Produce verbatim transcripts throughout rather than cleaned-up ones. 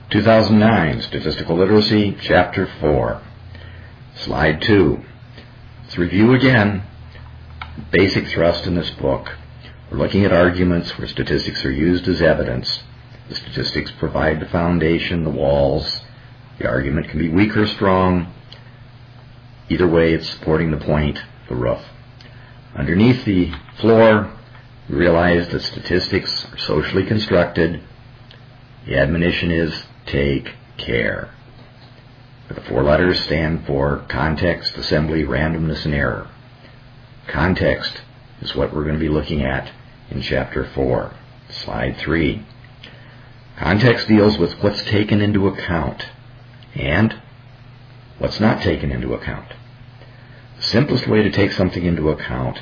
two thousand nine, Statistical Literacy, Chapter four. Slide two. Let's review again. Basic thrust in this book. We're looking at arguments where statistics are used as evidence. The statistics provide the foundation, the walls. The argument can be weak or strong. Either way, it's supporting the point, the roof. Underneath the floor, we realize that statistics are socially constructed. The admonition is take care. The four letters stand for context, assembly, randomness, and error. Context is what we're going to be looking at in Chapter four. Slide three. Context deals with what's taken into account and what's not taken into account. The simplest way to take something into account,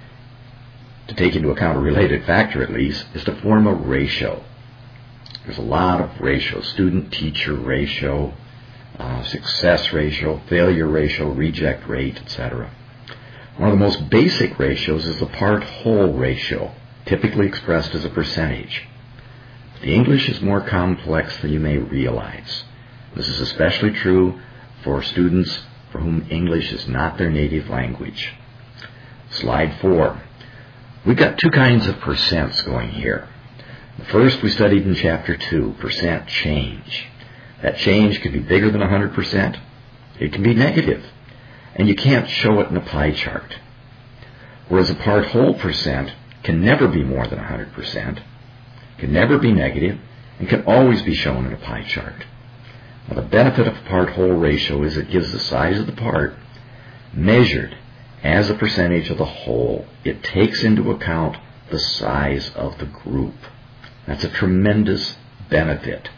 to take into account a related factor at least, is to form a ratio. There's a lot of ratios: student-teacher ratio, uh, success ratio, failure ratio, reject rate, et cetera. One of the most basic ratios is the part-whole ratio, typically expressed as a percentage. The English is more complex than you may realize. This is especially true for students for whom English is not their native language. Slide four. We've got two kinds of percents going here. The first we studied in Chapter two, percent change. That change could be bigger than one hundred percent. It can be negative, and you can't show it in a pie chart. Whereas a part-whole percent can never be more than one hundred percent, can never be negative, and can always be shown in a pie chart. Now, the benefit of a part-whole ratio is it gives the size of the part measured as a percentage of the whole. It takes into account the size of the group. That's a tremendous benefit.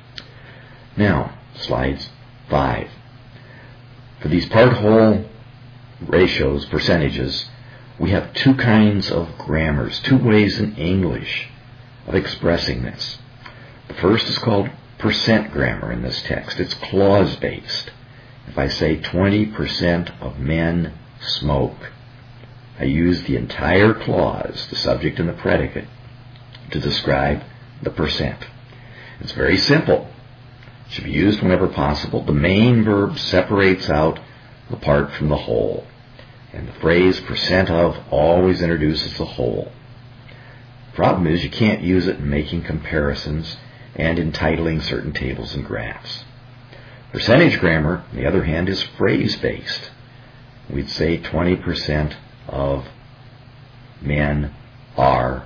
Now, slide five. For these part-whole ratios, percentages, we have two kinds of grammars, two ways in English of expressing this. The first is called percent grammar in this text. It's clause-based. If I say twenty percent of men smoke, I use the entire clause, the subject and the predicate, to describe the percent. It's very simple. It should be used whenever possible. The main verb separates out the part from the whole, and the phrase percent of always introduces the whole. The problem is you can't use it in making comparisons and in titling certain tables and graphs. Percentage grammar, on the other hand, is phrase-based. We'd say twenty percent of men are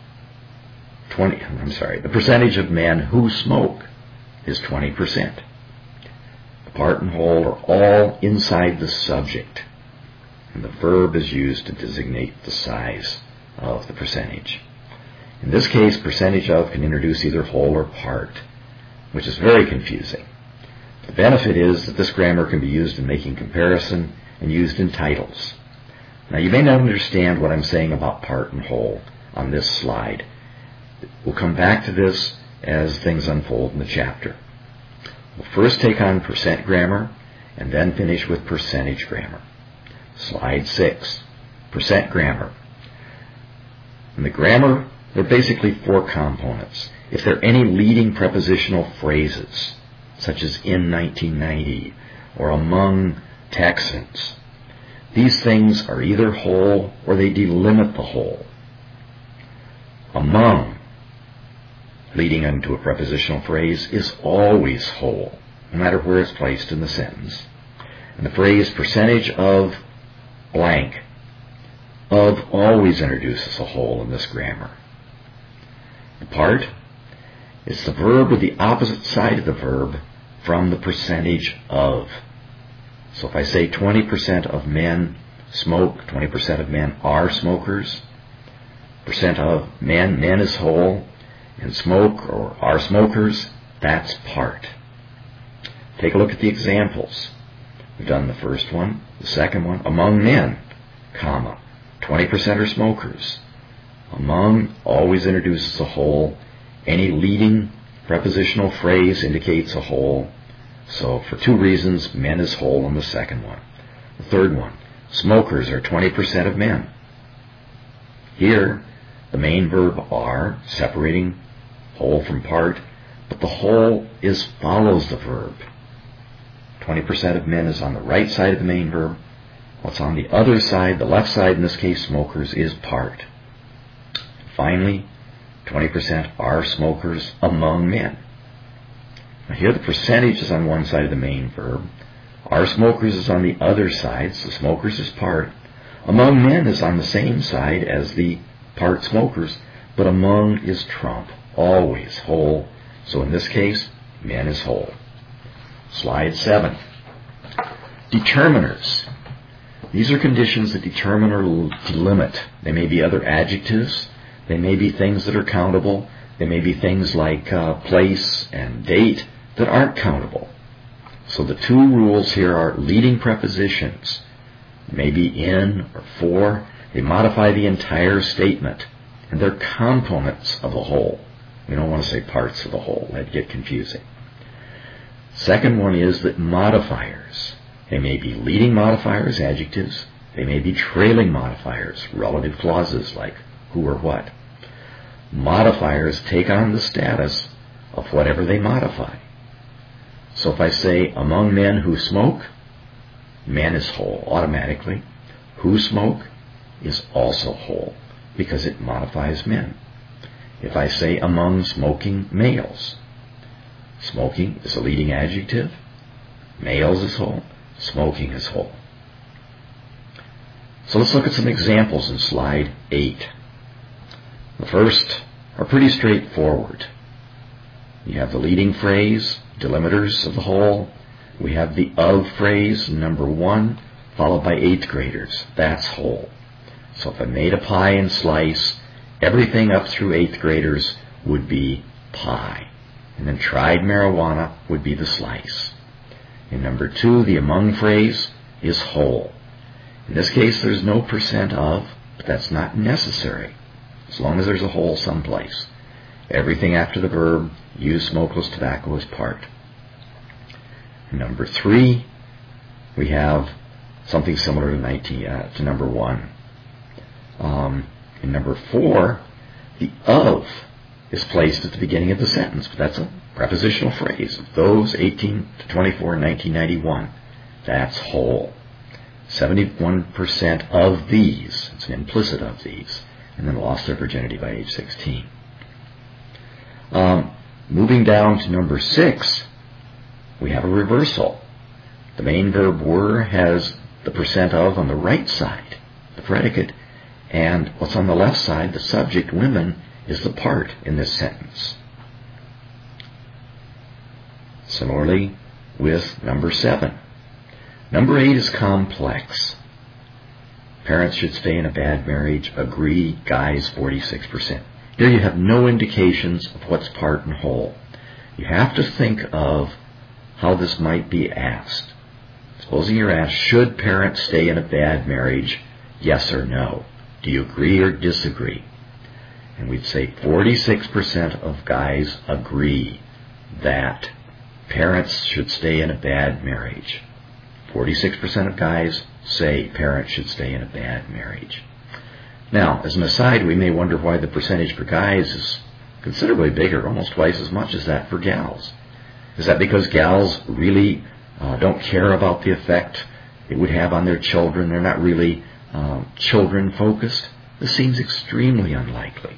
twenty, I'm sorry, the percentage of men who smoke is twenty percent. The part and whole are all inside the subject, and the verb is used to designate the size of the percentage. In this case, percentage of can introduce either whole or part, which is very confusing. The benefit is that this grammar can be used in making comparison and used in titles. Now, you may not understand what I'm saying about part and whole on this slide. We'll come back to this as things unfold in the chapter. We'll first take on percent grammar and then finish with percentage grammar. Slide six, percent grammar. In the grammar, there are basically four components. If there are any leading prepositional phrases, such as in nineteen ninety or among Texans, these things are either whole or they delimit the whole. Among, leading into a prepositional phrase, is always whole, no matter where it's placed in the sentence. And the phrase percentage of blank, of always introduces a whole in this grammar. The part is the verb with the opposite side of the verb from the percentage of. So if I say twenty percent of men smoke, twenty percent of men are smokers, percent of men, men is whole, and smoke or are smokers, that's part. Take a look at the examples. We've done the first one, the second one. Among men, comma, twenty percent are smokers. Among always introduces a whole. Any leading prepositional phrase indicates a whole. So for two reasons, men is whole on the second one. The third one, smokers are twenty percent of men. Here, the main verb are, separating whole from part, but the whole is follows the verb. twenty percent of men is on the right side of the main verb. What's on the other side, the left side, in this case smokers, is part. Finally, twenty percent are smokers among men. Now here the percentage is on one side of the main verb. Are smokers is on the other side, so smokers is part. Among men is on the same side as the part smokers, but among is trump, always whole. So in this case, men is whole. Slide seven. Determiners. These are conditions that determine or delimit. They may be other adjectives. They may be things that are countable. They may be things like uh, place and date that aren't countable. So the two rules here are leading prepositions. Maybe in or for. They modify the entire statement. And they're components of the whole. We don't want to say parts of the whole. That'd get confusing. Second one is that modifiers. They may be leading modifiers, adjectives. They may be trailing modifiers, relative clauses like who or what. Modifiers take on the status of whatever they modify. So if I say, among men who smoke, men is whole automatically. Who smoke is also whole because it modifies men. If I say, among smoking males, smoking is a leading adjective. Males is whole. Smoking is whole. So let's look at some examples in slide eight. The first are pretty straightforward. You have the leading phrase, delimiters of the whole. We have the of phrase, number one, followed by eighth graders. That's whole. So if I made a pie and slice, everything up through eighth graders would be pie. And then tried marijuana would be the slice. In number two, the among phrase is whole. In this case, there's no percent of, but that's not necessary, as long as there's a whole someplace. Everything after the verb, use smokeless tobacco is part. In number three, we have something similar to, nineteen, uh, to number one. Um, in number four, the of is placed at the beginning of the sentence, but that's a prepositional phrase. Those eighteen to twenty-four in nineteen ninety-one, that's whole. seventy-one percent of these, it's an implicit of these, and then lost their virginity by age sixteen. Um, moving down to number six, we have a reversal. The main verb were has the percent of on the right side, the predicate, and what's on the left side, the subject, women, is the part in this sentence. Similarly with number seven. Number eight is complex. Parents should stay in a bad marriage. Agree, guys, forty-six percent. Here you have no indications of what's part and whole. You have to think of how this might be asked. Supposing you're asked, should parents stay in a bad marriage? Yes or no. Do you agree or disagree? And we'd say forty-six percent of guys agree that parents should stay in a bad marriage. forty-six percent of guys say parents should stay in a bad marriage. Now, as an aside, we may wonder why the percentage for guys is considerably bigger, almost twice as much as that for gals. Is that because gals really uh, don't care about the effect it would have on their children? They're not really um, children-focused? This seems extremely unlikely.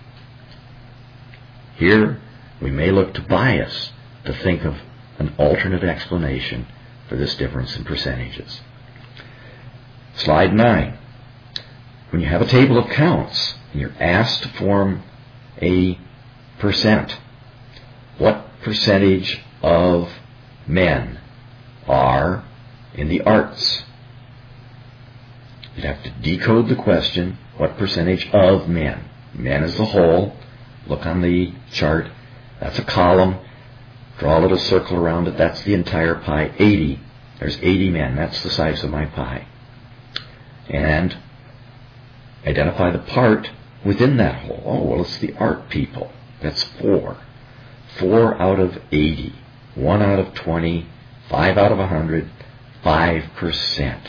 Here, we may look to bias to think of an alternate explanation for this difference in percentages. Slide nine. When you have a table of counts and you're asked to form a percent, what percentage of men are in the arts? You'd have to decode the question, what percentage of men? Men as a whole. Look on the chart. That's a column. Draw a little circle around it. That's the entire pie. eighty. There's eighty men. That's the size of my pie. And identify the part within that whole. Oh, well, it's the art people. That's four. Four out of eighty. One out of twenty. Five out of a hundred. Five percent.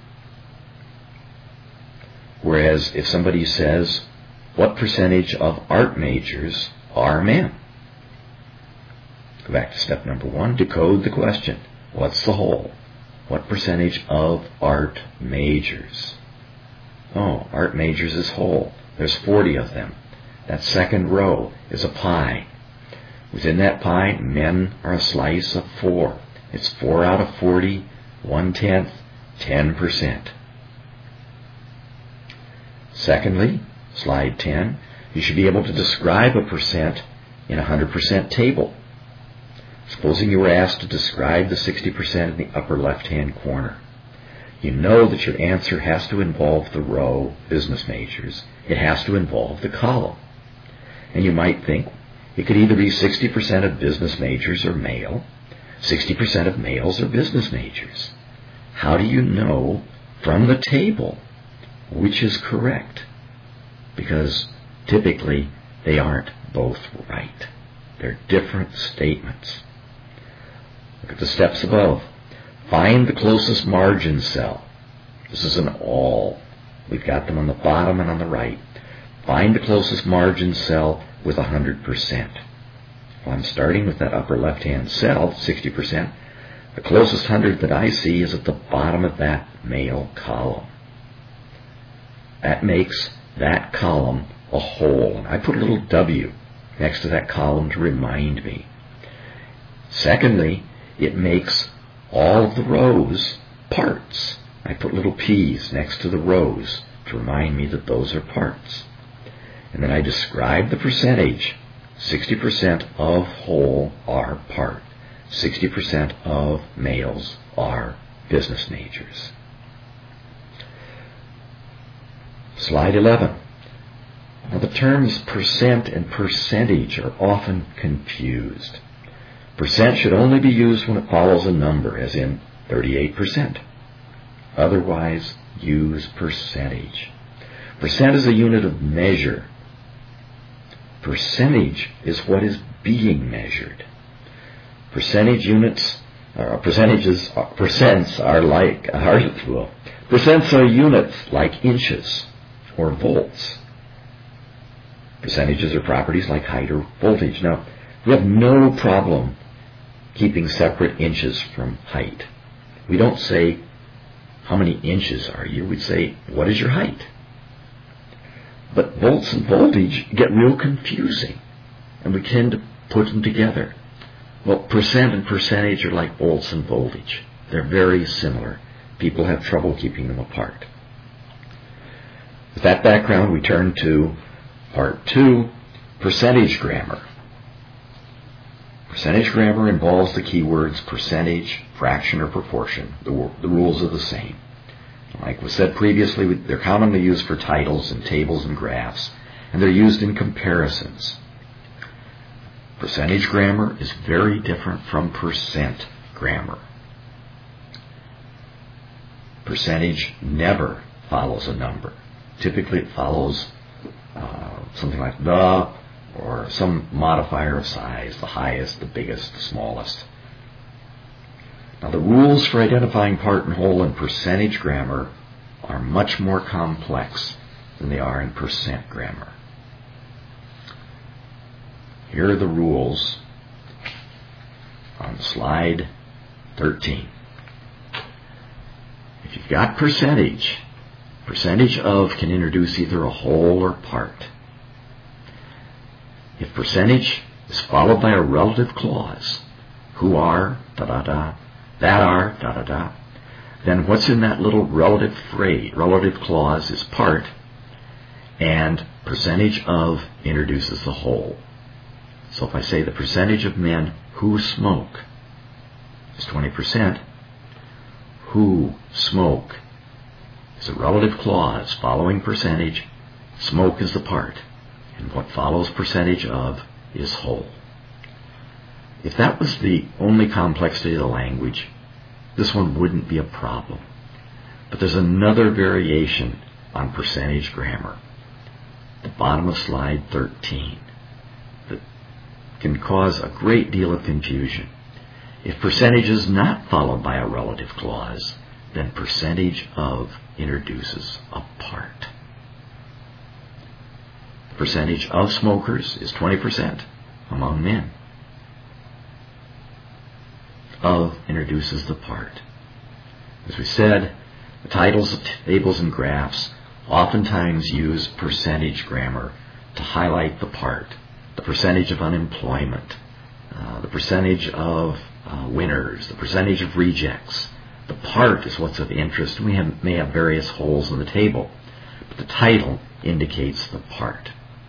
Whereas if somebody says, what percentage of art majors are men? Go back to step number one, decode the question. What's the whole? What percentage of art majors? Oh, art majors is whole. There's forty of them. That second row is a pie. Within that pie, men are a slice of four. It's four out of forty, one-tenth, ten percent. Secondly, slide ten, you should be able to describe a percent in a one hundred percent table. Supposing you were asked to describe the sixty percent in the upper left-hand corner. You know that your answer has to involve the row, business majors. It has to involve the column. And you might think it could either be sixty percent of business majors are male, sixty percent of males are business majors. How do you know from the table which is correct? Because typically they aren't both right. They're different statements. Look at the steps above. Find the closest margin cell. This is an all. We've got them on the bottom and on the right. Find the closest margin cell with one hundred percent. Well, I'm starting with that upper left-hand cell, sixty percent. The closest one hundred that I see is at the bottom of that male column. That makes that column a whole. And I put a little W next to that column to remind me. Secondly, it makes all of the rows parts. I put little P's next to the rows to remind me that those are parts. And then I describe the percentage. sixty percent of whole are part. sixty percent of males are business majors. Slide eleven. Now the terms percent and percentage are often confused. Percent should only be used when it follows a number, as in thirty-eight percent. Otherwise, use percentage. Percent is a unit of measure. Percentage is what is being measured. Percentage units, or percentages, percents are like, are, well, percents are units like inches or volts. Percentages are properties like height or voltage. Now, we have no problem keeping separate inches from height. We don't say, how many inches are you? We say, what is your height? But volts and voltage get real confusing, and we tend to put them together. Well, percent and percentage are like volts and voltage. They're very similar. People have trouble keeping them apart. With that background, we turn to part two, percentage grammar. Percentage grammar involves the keywords percentage, fraction, or proportion. The, the rules are the same. Like was said previously, they're commonly used for titles and tables and graphs, and they're used in comparisons. Percentage grammar is very different from percent grammar. Percentage never follows a number. Typically it follows uh, something like the, or some modifier of size, the highest, the biggest, the smallest. Now the rules for identifying part and whole in percentage grammar are much more complex than they are in percent grammar. Here are the rules on slide thirteen. If you've got percentage, percentage of can introduce either a whole or part. If percentage is followed by a relative clause, who are, da-da-da, that are, da-da-da, then what's in that little relative phrase, relative clause is part, and percentage of introduces the whole. So if I say the percentage of men who smoke is twenty percent, who smoke is a relative clause following percentage, smoke is the part, and what follows percentage of is whole. If that was the only complexity of the language, this one wouldn't be a problem. But there's another variation on percentage grammar, the bottom of slide thirteen, that can cause a great deal of confusion. If percentage is not followed by a relative clause, then percentage of introduces a part. The percentage of smokers is twenty percent among men. of introduces the part. As we said, the titles of tables and graphs oftentimes use percentage grammar to highlight the part, the percentage of unemployment, uh, the percentage of uh, winners, the percentage of rejects. The part is what's of interest. We have, may have various holes in the table, but the title indicates the part.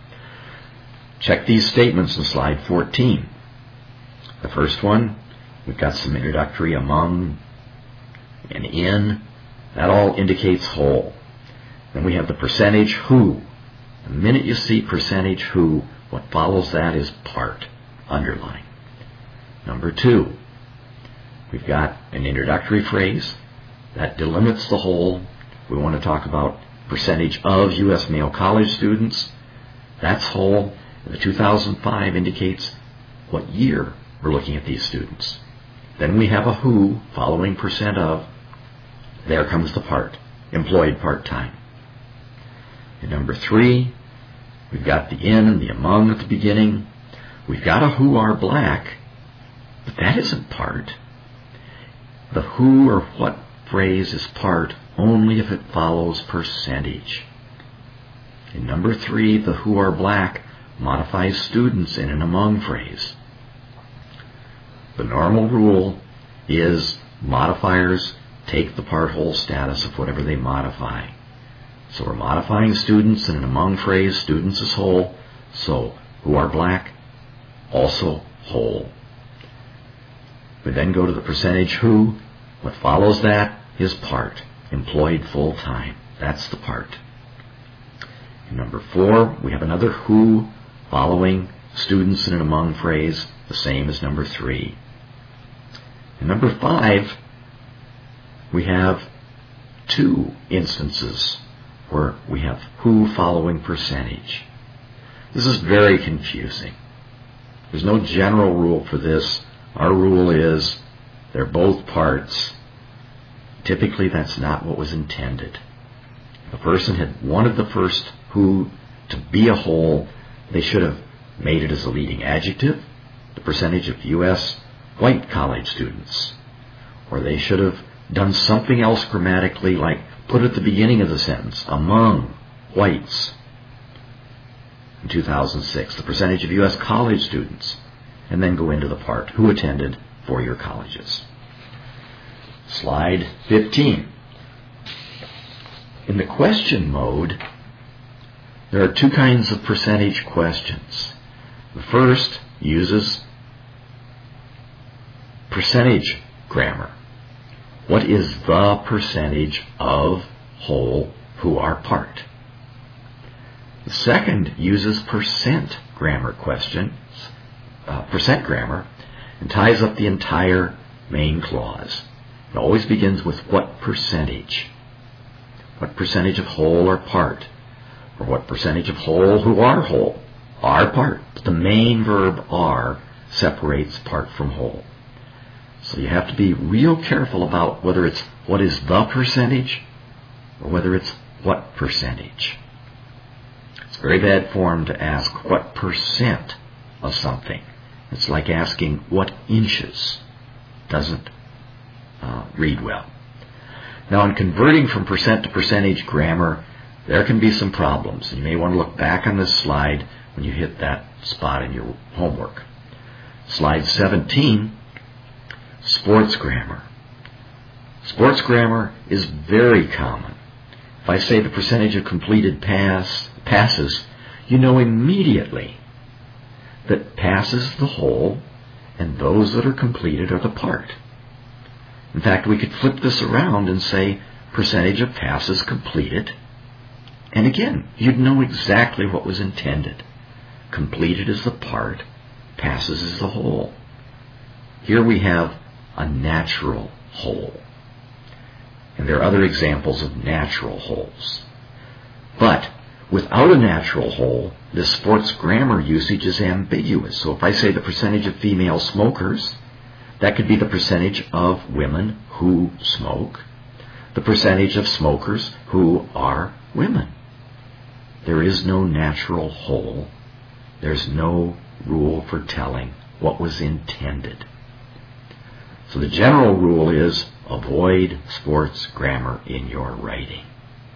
Check these statements in slide fourteen. The first one, we've got some introductory among and in. That all indicates whole. Then we have the percentage who. The minute you see percentage who, what follows that is part, underline. Number two, we've got an introductory phrase that delimits the whole. We want to talk about percentage of U S male college students. That's whole. The two thousand five indicates what year we're looking at these students. Then we have a who following percent of. There comes the part, employed part-time. And number three, we've got the in and the among at the beginning. We've got a who are black, but that isn't part. The who or what phrase is part only if it follows percentage. In number three, the who are black modifies students in an among phrase. The normal rule is modifiers take the part whole status of whatever they modify. So we're modifying students in an among phrase, students is whole, so who are black, also whole. We then go to the percentage who. What follows that is part, employed full time. That's the part. In number four, we have another who following students in an among phrase, the same as number three. In number five, we have two instances where we have who following percentage. This is very confusing. There's no general rule for this. Our rule is they're both parts. Typically, that's not what was intended. If a person had wanted the first who to be a whole, they should have made it as a leading adjective, the percentage of U S white college students. Or they should have done something else grammatically, like put at the beginning of the sentence, among whites. In two thousand six, the percentage of U S college students, and then go into the part, who attended four-year colleges. Slide fifteen. In the question mode, there are two kinds of percentage questions. The first uses percentage grammar. What is the percentage of whole who are part? The second uses percent grammar questions, uh, percent grammar, and ties up the entire main clause. It always begins with what percentage. What percentage of whole are part? Or what percentage of whole who are whole are part? The main verb are separates part from whole. So you have to be real careful about whether it's what is the percentage or whether it's what percentage. It's very bad form to ask what percent of something. It's like asking what inches. Doesn't uh, read well. Now, in converting from percent to percentage grammar, there can be some problems. You may want to look back on this slide when you hit that spot in your homework. Slide seventeen, sports grammar. Sports grammar is very common. If I say the percentage of completed pass, passes, you know immediately that passes the whole and those that are completed are the part. In fact, we could flip this around and say percentage of passes completed. And again, you'd know exactly what was intended. Completed is the part, passes is the whole. Here we have a natural whole. And there are other examples of natural wholes. But without a natural whole, this sports grammar usage is ambiguous. So if I say the percentage of female smokers, that could be the percentage of women who smoke, the percentage of smokers who are women. There is no natural whole. There's no rule for telling what was intended. So the general rule is avoid sports grammar in your writing.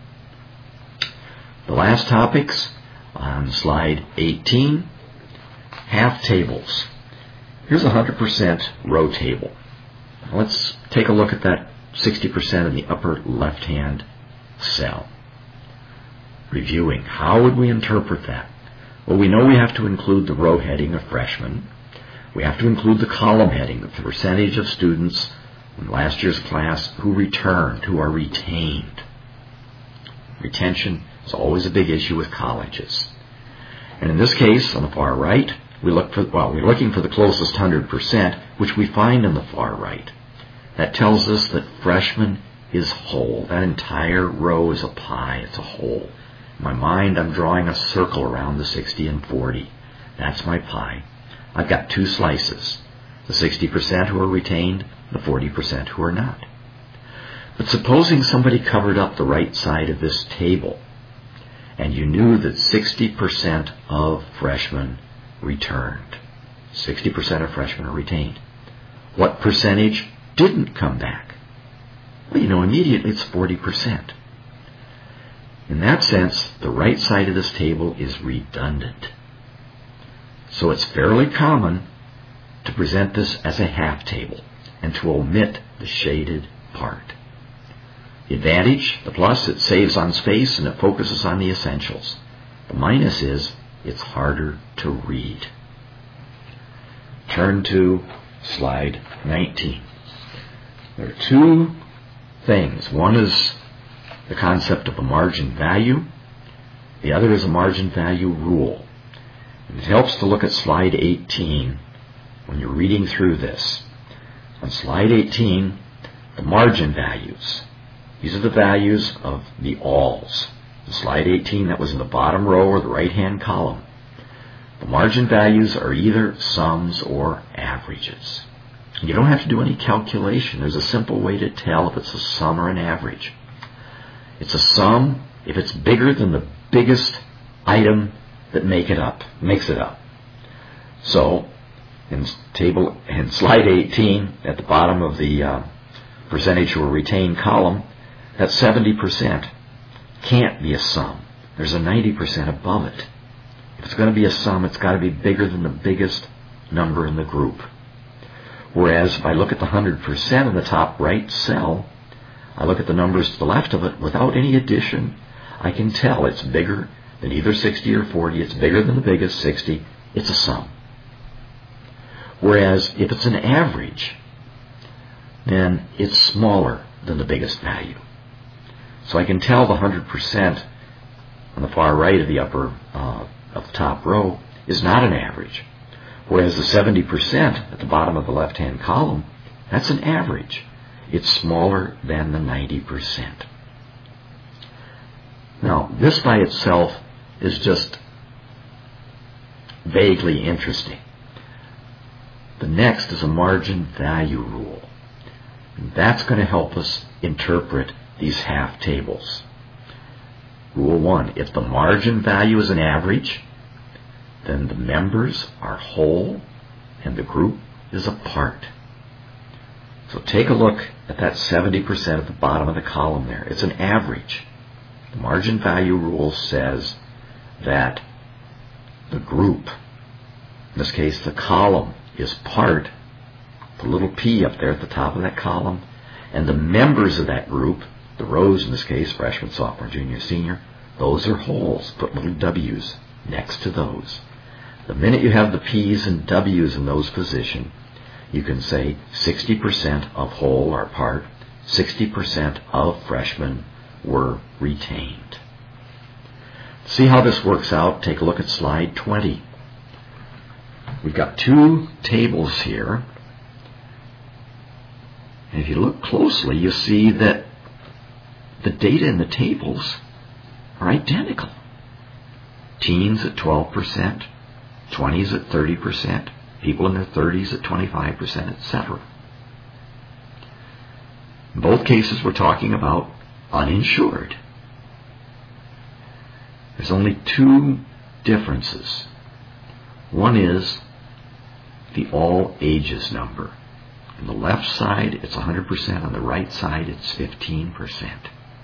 The last topics on slide eighteen, half tables. Here's a one hundred percent row table. Now let's take a look at that sixty percent in the upper left-hand cell. Reviewing, how would we interpret that? Well, we know we have to include the row heading of freshmen. We have to include the column heading, the percentage of students in last year's class who returned, who are retained. Retention is always a big issue with colleges. And in this case, on the far right, we look for, well, we're looking for the closest one hundred percent, which we find on the far right. That tells us that freshman is whole. That entire row is a pie. It's a whole. In my mind, I'm drawing a circle around the sixty and forty. That's my pie. I've got two slices. The sixty percent who are retained, the forty percent who are not. But supposing somebody covered up the right side of this table, and you knew that sixty percent of freshmen returned. sixty percent of freshmen are retained. What percentage didn't come back? Well, you know, immediately it's forty percent. In that sense, the right side of this table is redundant. So it's fairly common to present this as a half table and to omit the shaded part. The advantage, the plus, it saves on space and it focuses on the essentials. The minus is it's harder to read. Turn to slide nineteen. There are two things. One is the concept of a margin value. The other is a margin value rule. And it helps to look at slide eighteen when you're reading through this. On slide eighteen, the margin values. These are the values of the alls. In slide eighteen, that was in the bottom row or the right-hand column. The margin values are either sums or averages. You don't have to do any calculation. There's a simple way to tell if it's a sum or an average. It's a sum if it's bigger than the biggest item that make it up, makes it up. So, in table in slide eighteen, at the bottom of the uh, percentage who are retained column, that seventy percent can't be a sum. There's a ninety percent above it. If it's going to be a sum, it's got to be bigger than the biggest number in the group. Whereas if I look at the one hundred percent in the top right cell, I look at the numbers to the left of it without any addition. I can tell it's bigger than either sixty or forty. It's bigger than the biggest, sixty. It's a sum. Whereas if it's an average, then it's smaller than the biggest value. So I can tell the one hundred percent on the far right of the upper, uh, of the top row is not an average. Whereas the seventy percent at the bottom of the left-hand column, that's an average. It's smaller than the ninety percent. Now, this by itself is just vaguely interesting. The next is a margin value rule. And that's going to help us interpret these half tables. Rule one, if the margin value is an average, then the members are whole and the group is a part. So take a look at that seventy percent at the bottom of the column there. It's an average. The margin value rule says that the group, in this case the column, is part, the little p up there at the top of that column, and the members of that group, the rows in this case, freshman, sophomore, junior, senior, those are wholes. Put little w's next to those. The minute you have the p's and w's in those positions, you can say sixty percent of whole are part, sixty percent of freshmen were retained. To see how this works out, take a look at slide twenty. We've got two tables here. And if you look closely, you see that the data in the tables are identical. Teens at twelve percent, twenties at thirty percent, people in their thirties at twenty-five percent, et cetera. In both cases, we're talking about uninsured. There's only two differences. One is the all ages number. On the left side, it's one hundred percent. On the right side, it's fifteen percent.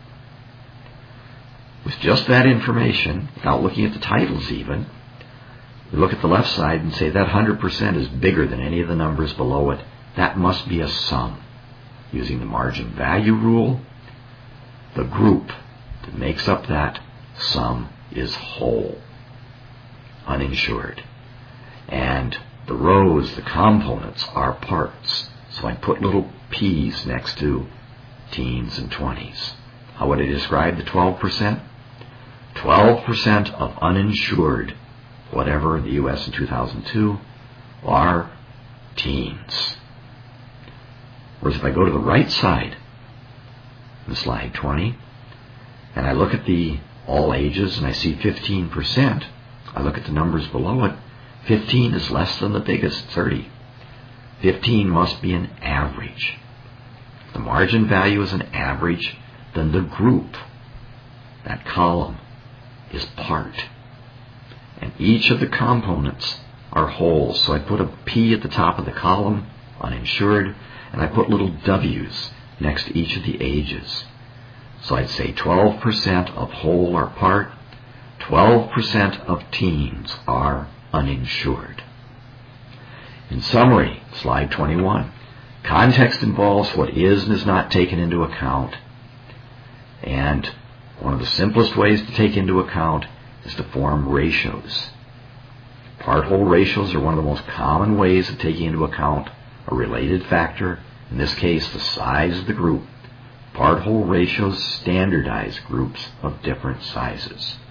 With just that information, without looking at the titles even, we look at the left side and say that one hundred percent is bigger than any of the numbers below it. That must be a sum. Using the margin value rule, the group that makes up that sum is whole, uninsured. And the rows, the components, are parts. So I put little p's next to teens and twenties. How would I describe the twelve percent? twelve percent of uninsured, whatever in the U S in two thousand two, are teens. Whereas if I go to the right side, in slide twenty, and I look at the all ages and I see fifteen percent, I look at the numbers below it, fifteen is less than the biggest thirty. fifteen must be an average. If the margin value is an average, then the group, that column, is part. And each of the components are whole. So I put a P at the top of the column, uninsured, and I put little W's next to each of the ages. So I'd say twelve percent of whole are part, twelve percent of teens are uninsured. In summary, slide twenty-one, context involves what is and is not taken into account. And one of the simplest ways to take into account is to form ratios. Part-whole ratios are one of the most common ways of taking into account a related factor, in this case the size of the group. Part-whole ratios standardize groups of different sizes.